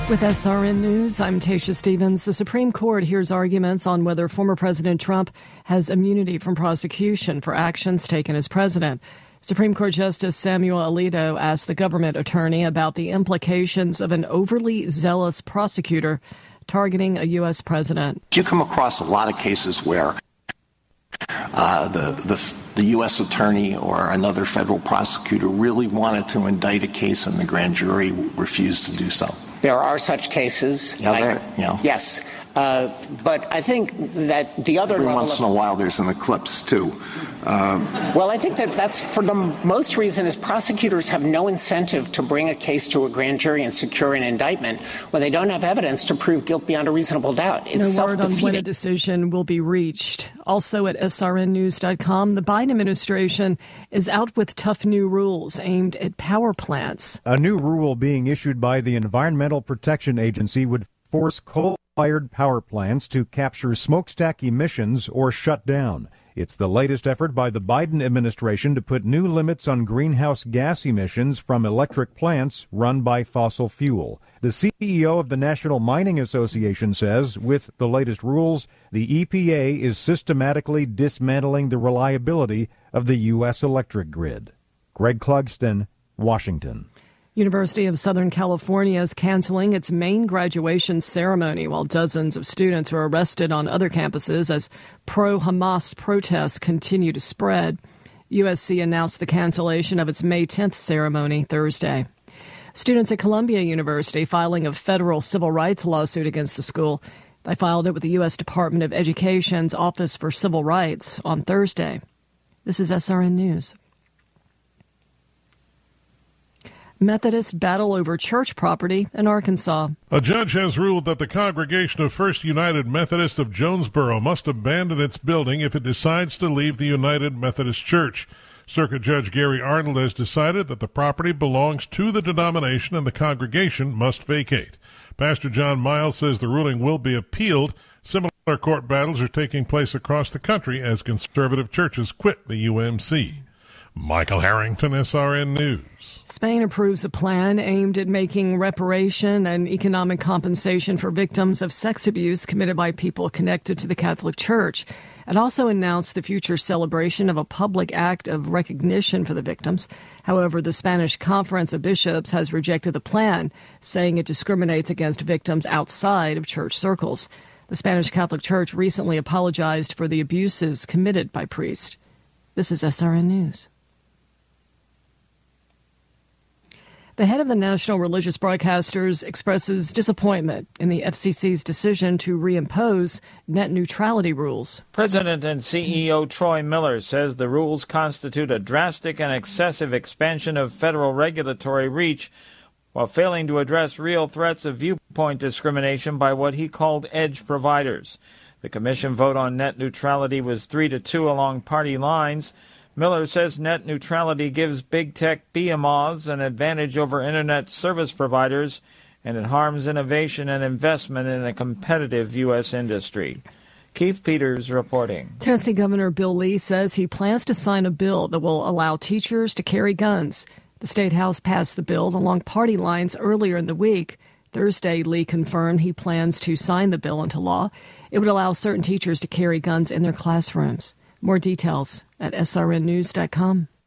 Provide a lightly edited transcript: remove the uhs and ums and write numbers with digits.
With SRN News, I'm Tasha Stevens. The Supreme Court hears arguments on whether former President Trump has immunity from prosecution for actions taken as president. Supreme Court Justice Samuel Alito asked the government attorney about the implications of an overly zealous prosecutor targeting a U.S. president. You come across a lot of cases where the U.S. attorney or another federal prosecutor really wanted to indict a case and the grand jury refused to do so. There are such cases. Yes. But I think that the other every once in a while there's an eclipse, too. Well, I think that's for the most reason is prosecutors have no incentive to bring a case to a grand jury and secure an indictment when they don't have evidence to prove guilt beyond a reasonable doubt. It's no word on when a decision will be reached. Also at srnnews.com, the Biden administration is out with tough new rules aimed at power plants. A new rule being issued by the Environmental Protection Agency would force coal-fired power plants to capture smokestack emissions or shut down. It's the latest effort by the Biden administration to put new limits on greenhouse gas emissions from electric plants run by fossil fuel. The CEO of the National Mining Association says with the latest rules, the EPA is systematically dismantling the reliability of the U.S. electric grid. Greg Clugston, Washington. University of Southern California is canceling its main graduation ceremony while dozens of students are arrested on other campuses as pro-Hamas protests continue to spread. USC announced the cancellation of its May 10th ceremony Thursday. Students at Columbia University filing a federal civil rights lawsuit against the school. They filed it with the U.S. Department of Education's Office for Civil Rights on Thursday. This is SRN News. Methodists battle over church property in Arkansas. A judge has ruled that the Congregation of First United Methodist of Jonesboro must abandon its building if it decides to leave the United Methodist Church. Circuit Judge Gary Arnold has decided that the property belongs to the denomination and the congregation must vacate. Pastor John Miles says the ruling will be appealed. Similar court battles are taking place across the country as conservative churches quit the UMC. Michael Harrington, SRN News. Spain approves a plan aimed at making reparation and economic compensation for victims of sex abuse committed by people connected to the Catholic Church. It also announced the future celebration of a public act of recognition for the victims. However, the Spanish Conference of Bishops has rejected the plan, saying it discriminates against victims outside of church circles. The Spanish Catholic Church recently apologized for the abuses committed by priests. This is SRN News. The head of the National Religious Broadcasters expresses disappointment in the FCC's decision to reimpose net neutrality rules. President and CEO Troy Miller says the rules constitute a drastic and excessive expansion of federal regulatory reach while failing to address real threats of viewpoint discrimination by what he called edge providers. The commission vote on net neutrality was 3-2 along party lines. Miller says net neutrality gives big tech behemoths an advantage over Internet service providers, and it harms innovation and investment in a competitive U.S. industry. Keith Peters reporting. Tennessee Governor Bill Lee says he plans to sign a bill that will allow teachers to carry guns. The State House passed the bill along party lines earlier in the week. Thursday, Lee confirmed he plans to sign the bill into law. It would allow certain teachers to carry guns in their classrooms. More details at srnnews.com.